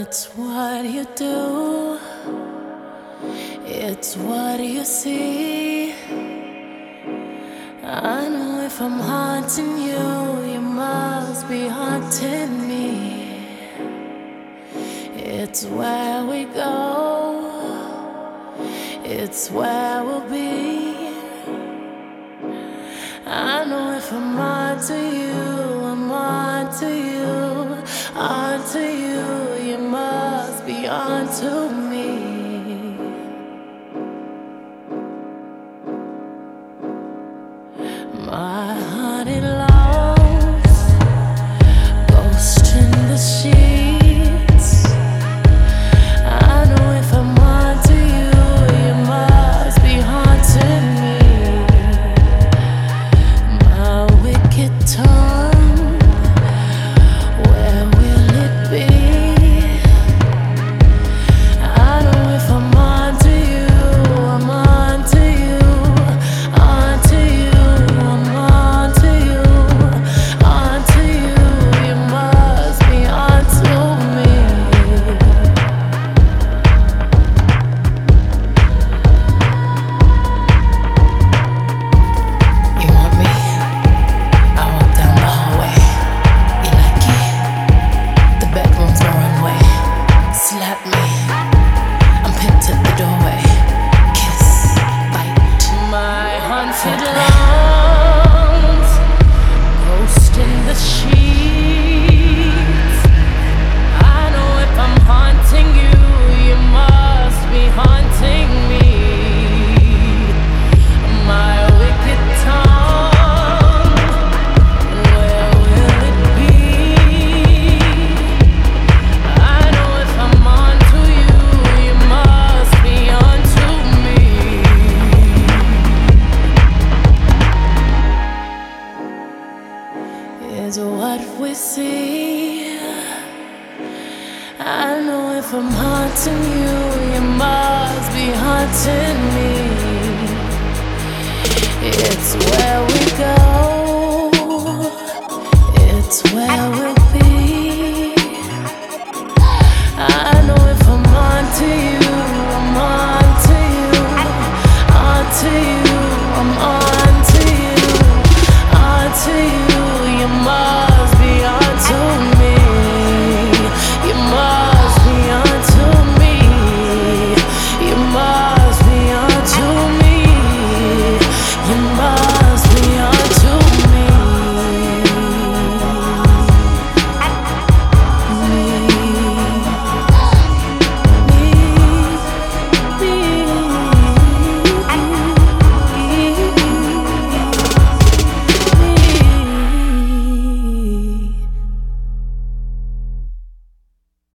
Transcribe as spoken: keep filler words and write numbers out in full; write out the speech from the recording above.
It's what you do, it's what you see. I know if I'm haunting you, you must be haunting me. It's where we go, it's where we'll be. I know if I'm onto you, I'm onto you, onto you, you must be onto me. My honey loves ghost in the sheets. I know if I'm onto you, you must be haunting me. My wicked tongue, where will it be? I know if I'm onto you, I'm onto you, onto you, I'm onto you, onto you, you must be onto me. You want me? I walk down the hallway. You like it? The bedroom's my runway. Slap me. I'm picked at the doorway. Kiss, bite. My haunted lungs, ghost in the sheets. I know if I'm haunting you, you must be haunting me. My wicked tongue, where will it be? I know if I'm onto you, you must be onto me. Is what we see. I know if I'm haunting you, you must be haunting me. It's where we go, it's where we